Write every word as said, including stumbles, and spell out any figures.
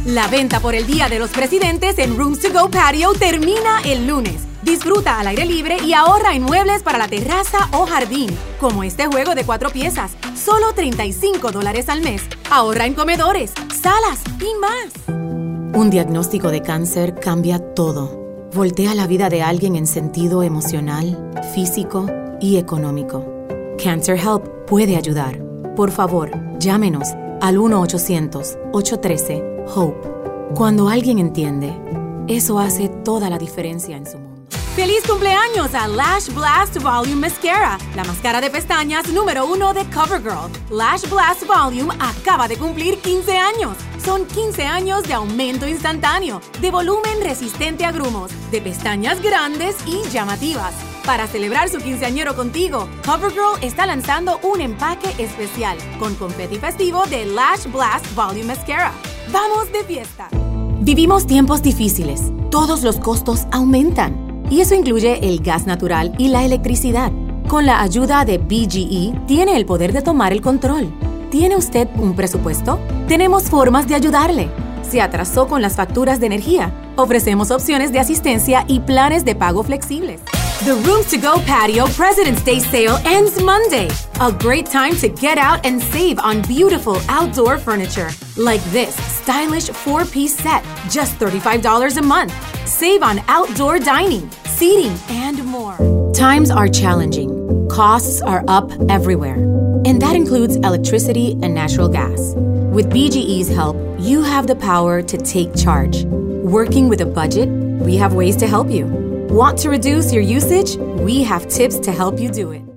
La venta por el Día de los Presidentes en Rooms to Go Patio termina el lunes. Disfruta al aire libre y ahorra en muebles para la terraza o jardín, como este juego de cuatro piezas, solo treinta y cinco dólares al mes. Ahorra en comedores, salas y más. Un diagnóstico de cáncer cambia todo. Voltea la vida de alguien en sentido emocional, físico y económico. Cancer Help puede ayudar. Por favor, llámenos al uno ochocientos, ocho uno tres, HOPE. Cuando alguien entiende, eso hace toda la diferencia en su mundo. ¡Feliz cumpleaños a Lash Blast Volume Mascara! La máscara de pestañas número uno de CoverGirl. Lash Blast Volume acaba de cumplir quince años. Son quince años de aumento instantáneo, de volumen resistente a grumos, de pestañas grandes y llamativas. Para celebrar su quinceañero contigo, CoverGirl está lanzando un empaque especial con confeti festivo de Lash Blast Volume Mascara. ¡Vamos de fiesta! Vivimos tiempos difíciles. Todos los costos aumentan. Y eso incluye el gas natural y la electricidad. Con la ayuda de B G E, tiene el poder de tomar el control. ¿Tiene usted un presupuesto? Tenemos formas de ayudarle. ¿Se atrasó con las facturas de energía? Ofrecemos opciones de asistencia y planes de pago flexibles. The Rooms to Go Patio President's Day sale ends Monday. A great time to get out and save on beautiful outdoor furniture. Like this stylish four-piece set, just thirty-five dollars a month. Save on outdoor dining, seating, and more. Times are challenging. Costs are up everywhere. And that includes electricity and natural gas. With B G E's help, you have the power to take charge. Working with a budget, we have ways to help you. Want to reduce your usage? We have tips to help you do it.